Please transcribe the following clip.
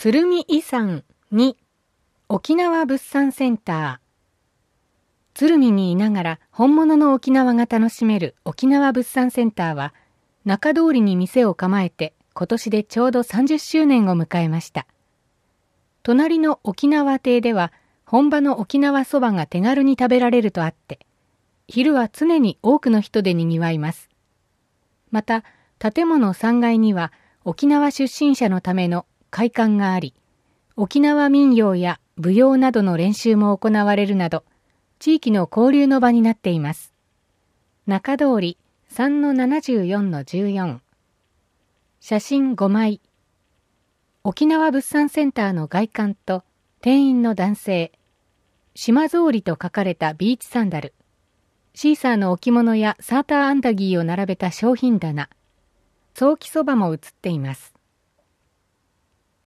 鶴見遺産2沖縄物産センター。鶴見にいながら本物の沖縄が楽しめる沖縄物産センターは、中通りに店を構えて今年でちょうど30周年を迎えました。隣の沖縄亭では本場の沖縄そばが手軽に食べられるとあって、昼は常に多くの人でにぎわいます。また、建物3階には沖縄出身者のための会館があり、沖縄民謡や舞踊などの練習も行われるなど、地域の交流の場になっています。中通り 3-74-14 写真5枚。沖縄物産センターの外観と店員の男性、島ぞうりと書かれたビーチサンダル、シーサーの置物やサーターアンダギーを並べた商品棚、ソーキそばも写っています。